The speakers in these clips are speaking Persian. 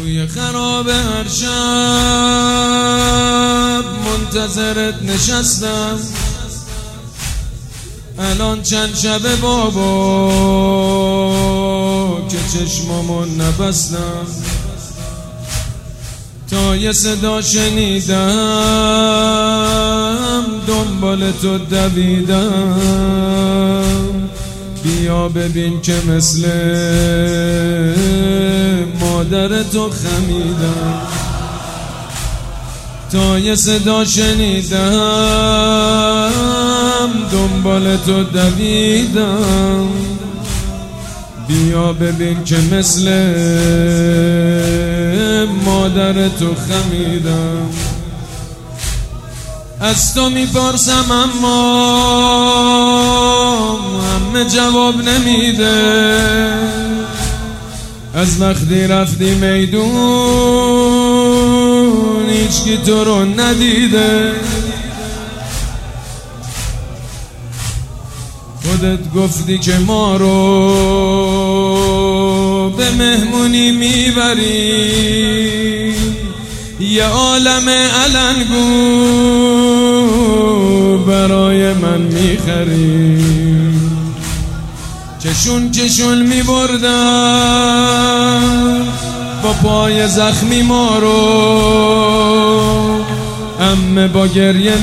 توی خراب هر شب منتظرت نشستم، الان چند شب بابا که چشمامو نبستم، تا یه صدا شنیدم دنبال تو دویدم، بیا ببین که مثل مادر تو خمیدم، تا یه صدا شنیدم دنبال تو دویدم، بیا ببین که مثل مادر تو خمیدم. از تو میپرسم اما همه جواب نمیده، از وقتی رفتی میدون هیچکی تو رو ندیده، خودت گفتی که ما رو به مهمونی میبری، یه عالم علنگو برای من میخری، چشون چشون میبردن با پای زخمی ما رو، عمه با گریه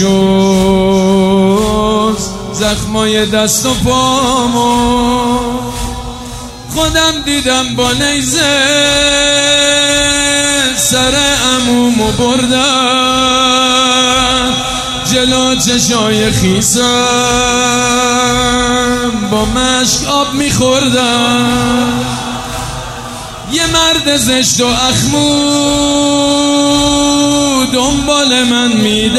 میشد زخمای دست و پامو، خودم دیدم با نیزه سر عمومو بردن، جلو چشای خیسم با مشک آب میخوردم، یه مرد زشت و اخمو دنبال من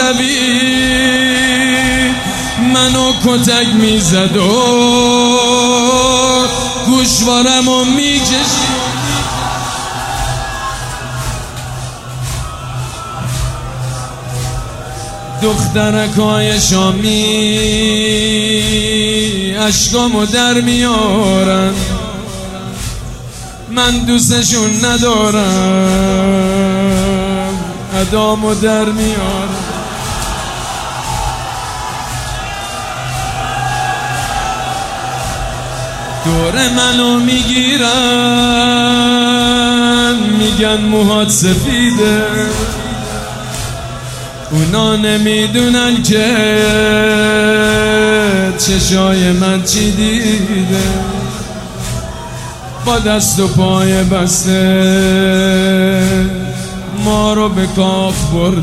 میدوید، منو کتک میزد و گوشوارمو میکشید، دخترکای شامی اشکامو در میارن، من دوستشون ندارم ادامو در میارن، دور منو میگیرن میگن موهات سفیده، اونا نمیدونن که چشای من چی دیده، با دست و پای بسته ما رو به کاخ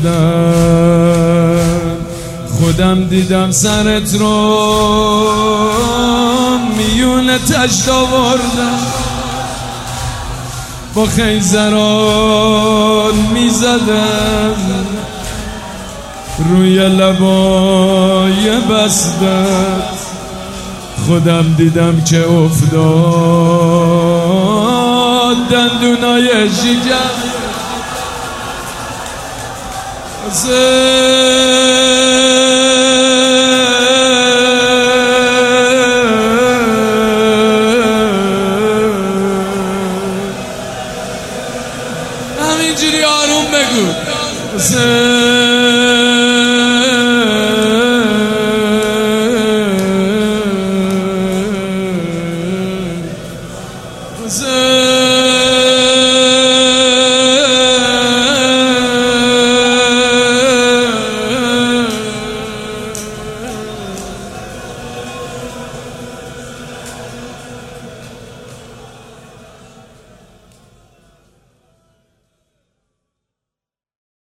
بردن، خودم دیدم سرت رو میون تشت آوردن، با خیزران میزدم روی لبای بستت، خودم دیدم که افتاد دندونای شکم، همینجوری آروم بگو حسین